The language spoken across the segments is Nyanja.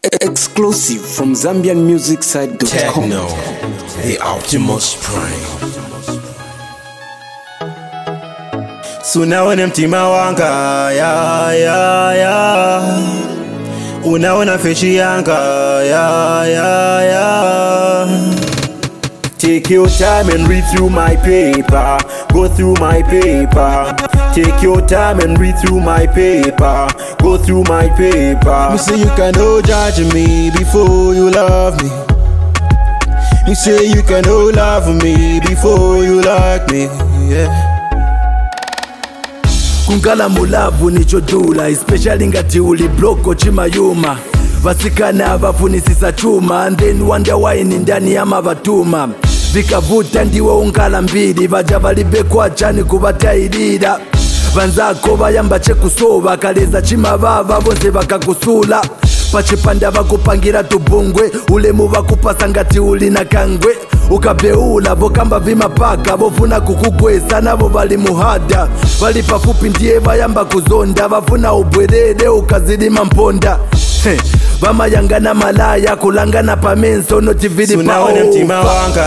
Exclusive from ZambianMusicSite.com. Techno, the Optimus Prime. Sunaona mtima wanga ya unaona feshi yanga ya Take your time and read through my paper. Go through my paper. Take your time and read through my paper. Go through my paper. You say you cannot judge me before you love me. You say you cannot love me before you like me. Yeah. Kunkala mulavu nichodula, especially ngati uli bloko chimayuma. Vasikana abafunisisa chuma, and then wonder why ni ndani ya mavatuma. Vikavuta ndiwe unkala mbili, vaja valibekwa chani kubatairira. Vanzako vayamba chekusova, kaleza chimavava vonse vakakusula. Pachipanda vakupangira tubungwe, ulemu vakupasa ngati uli na kangwe. Ukabeula vokamba vimapaka, vofuna kukugwesa navo vali muhada. Vali pafupi ndiye vayamba kuzonda, vafuna ubwerede ukazilima mponda. Vamayangana malaya kulangana pamenso notivili Unaona mtima wanga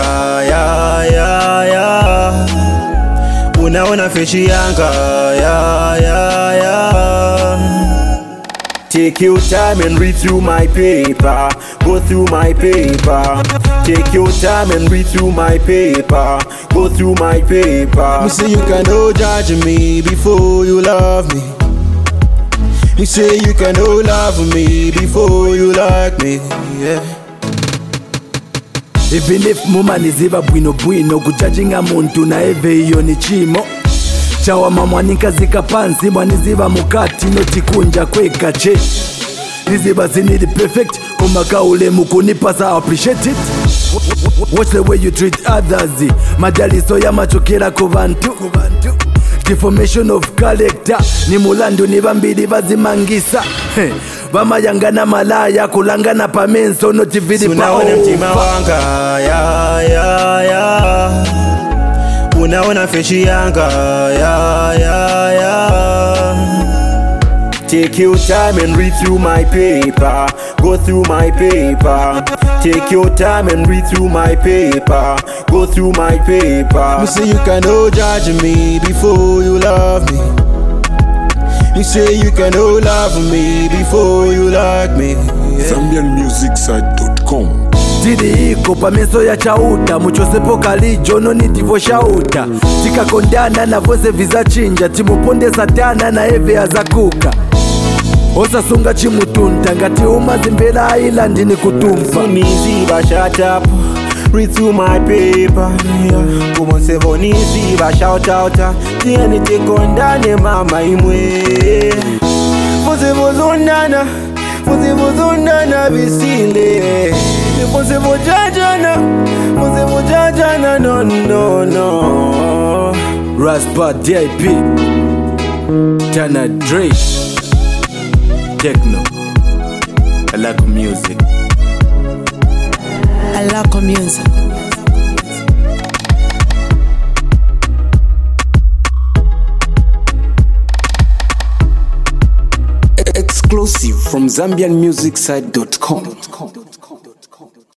ya unaona feshi yanga ya Take your time and read through my paper. Go through my paper. Take your time and read through my paper. Go through my paper. You say you cannot judge me before you love me. You say you cannot love me before you like me. Yeah. Even if mumaniziva bwino bwino, kujajinga muntu na eve iyo ni chimo. Chawa mamwanika zika pansi, mwaniziva mukati notikunja kweka che. Niziva zinidi perfect, kumaka ule mukunipasa appreciate it. Watch the way you treat others. Majaliso ya machokera kuvantu. Deformation of character. Ni mulandu ni vambili vazimangisa. Vamayangana malaya kulangana pamenso notivili Unaona mtima wanga ya unaona feshi yanga ya Take your time and read through my paper. Go through my paper. Take your time and read through my paper. Go through my paper. You say you cannot judge me before you love me. You say you cannot love me before you like me. Yeah. ZambianMusicSite.com. Didi iko pamenso ya chauta, muchosepo kalijo no nitivo shauta. Tikakondana na vose vizachinja, timuponde satana na eve azakuka. Osa sunga chimutunta, ngati umazimbela island ni kutumfa. Niziba shut up, read through my paper. Come on, say Niziba shout out. Tieni tekondane mama imwe. Fuzibuzundana bisile. Fuzibujajana no. Raspa DIP, Tana Dre, Techno, Alako Music. Alako Music. Exclusive from ZambianMusicSite.com.